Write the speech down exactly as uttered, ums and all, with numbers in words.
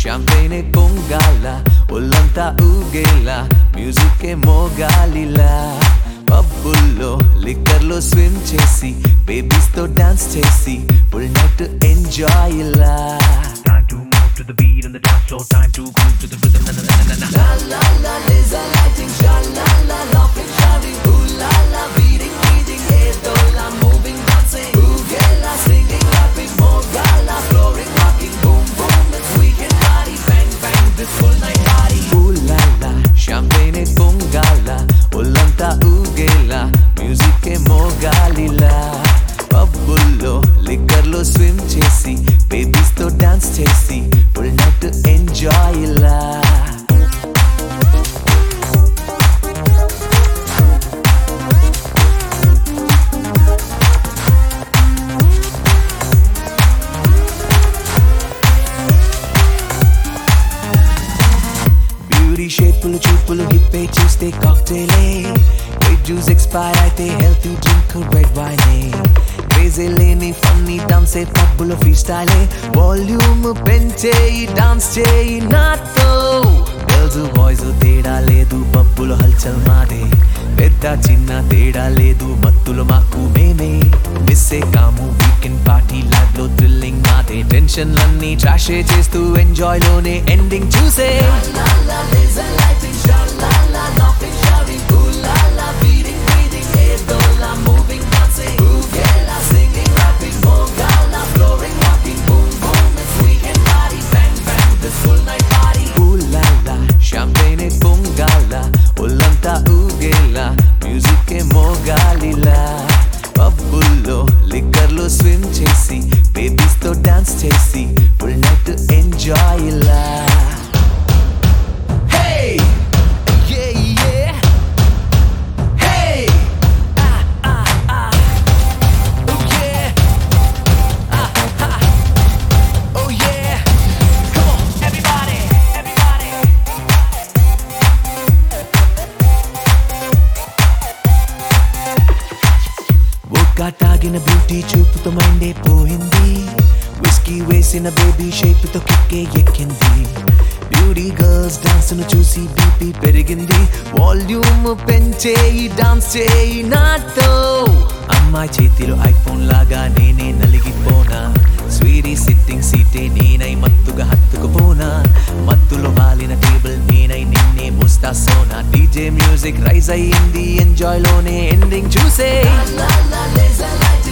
షాంపైనే పొంగాల ఒళ్ళంతా ఊగేలా మ్యూజిక్ ఏ మోగాలిలా పబ్బుల్లో లిక్కర్లో స్విమ్ చేసి బేబీస్ తో డాన్స్ చేసి ఫుల్ నైట్ ఎంజాయ్ ఇలా Time to move to the beat on the dance floor. Time to groove to the rhythm. Na na na na na. La la la, laser lighting, sha la la, laughing, shouting, ooh la la, beating, beating, head dola, moving, dancing, ooh yeah la, singing, rapping, mogala, flooring, rocking, boom boom, it's weekend party, bang bang, this full night party. Ooh la la, champagne e pongala, ఒళ్ళంతా ఊగేలా music ఏ మోగాలిలా పబ్బుల్లో లిక్కర్లో swim చేసి babies తో dance చేసి full night enjoy ఇలా బ్యూటీ షేపులు చూపులు హిప్పే చూస్తే కాక్టైలే వైట్ జ్యూస్ ఎక్స్పైర్ అయితే హెల్తీ డ్రింక్ రెడ్ వైనే క్రేజీ లేని ఫన్నీ డాన్సే పబ్బులో ఫ్రీ స్టైలే వాల్యూమ్ పెంచేయి డాన్స్ చేయి నాతో గర్ల్స్ బాయ్స్ తేడా లేదు పబ్బులో హల్చల్ మాదే పెద్ద చిన్న తేడా లేదు మత్తులు మాకు మేమే మిస్సే కాము వీకెండ్ పార్టీ ల్యాబ్ లో థ్రిల్లింగ్ మాదే టెన్షన్లన్నీ ట్రాషే చేస్తూ ఎంజాయ్ లోనే ఎండింగ్ చూసే షాంపైనే పొంగాల ఒళ్ళంతా ఊగేలా మ్యూజిక్ ఏ మోగాలిలా పబ్బుల్లో లిక్కర్లో స్విమ్ చేసి బేబీస్ తో డాన్స్ చేసి ఫుల్ నైట్ ఎంజాయ్ ఇలా తాగిన బ్యూటీ చూపుతో మైండే పోయింది విస్కీ వేసిన బేబీ షేప్ తో కిక్కే ఎక్కింది బ్యూటీ గర్ల్స్ డాన్స్ ను చూసి బీపీ పెరిగింది వాల్యూమ్ పెంచేయి డాన్స్ చేయి నాతో అమ్మాయి చేతిలో ఐఫోన్ లాగా నేనే నలిగిపోనా స్వీరీ సిట్టింగ్ సీటే నేనై మత్తుగా హత్తుకుపోనా మత్తులో వాలిన టేబుల్ నేనై నిన్నే మోస్తా సోనా డీజే మ్యూజిక్ రైజ్ అయ్యింది ఎంజాయ్ లోనే ఎండింగ్ చూసే